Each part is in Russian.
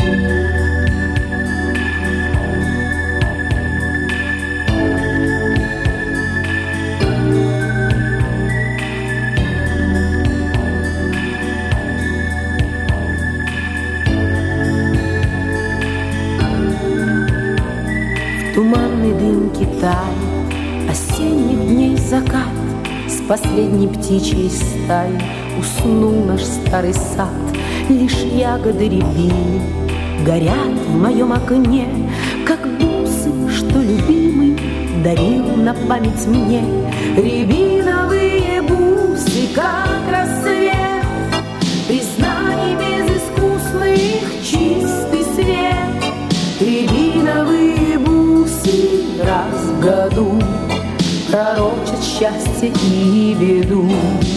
Туманный дым тает осенних дней закат. С последней птичьей стаи уснул наш старый сад. Лишь ягоды рябины горят в моем окне, как бусы, что любимый дарил на память мне. Рябиновые бусы, как рассвет, признаний безыскусных, чистый свет. Рябиновые бусы раз в году пророчат счастье и беду.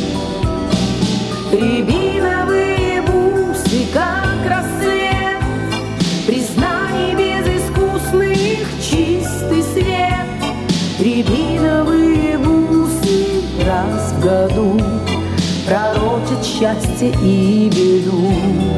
Рябиновые бусы, как рассвет, признаний безыскусных, чистый свет. Рябиновые бусы раз в году пророчат счастье и беду.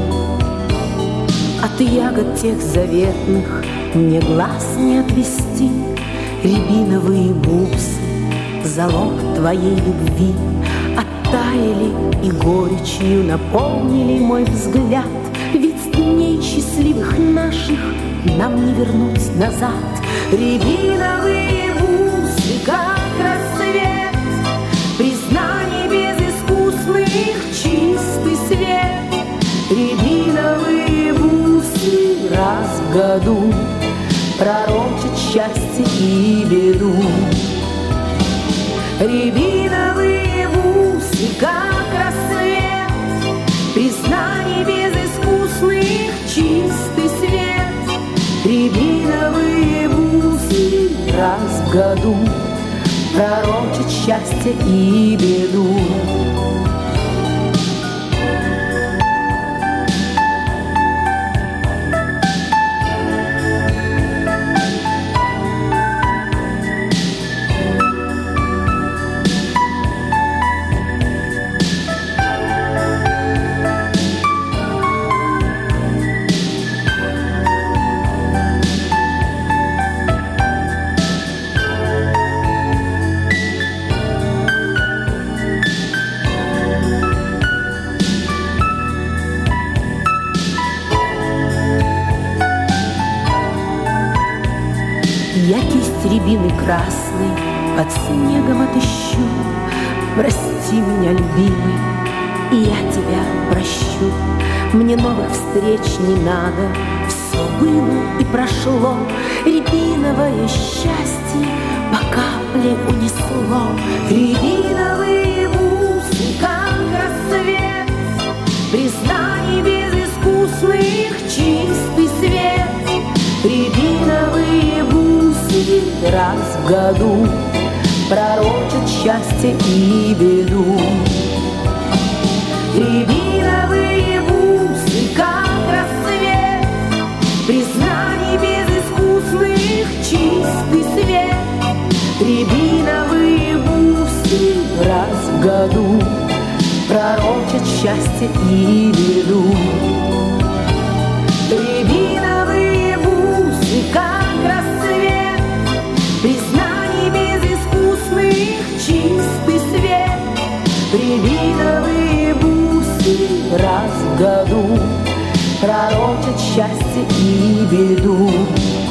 От ягод тех заветных мне глаз не отвести. Рябиновые бусы, залог твоей любви, оттаяли и горечью наполнили мой взгляд. Ведь дней счастливых наших нам не вернуть назад. Рябиновые бусы, как рассвет, признаний безыскусных, чистый свет. Рябиновые бусы раз в году пророчат счастье и беду. Рябиновые бусы, как рассвет, признаний безыскусных, чистый свет. Рябиновые бусы раз в году пророчат счастье и беду. Я кисть рябины красной под снегом отыщу. Прости меня, любимый, и я тебя прощу. Мне новых встреч не надо, все было и прошло. Рябиновое счастье по капле унесло. Рябиновые бусы, как рассвет, признаний безыскусных, чистый свет. Рябиновые бусы раз в году пророчат счастье и беду. Рябиновые бусы, как рассвет, признаний безыскусных, чистый свет. Рябиновые бусы раз в году пророчат счастье и беду. Рябиновые бусы, как рассвет, признаний безыскусных, чистый свет. Рябиновые бусы раз в году пророчат счастье и беду.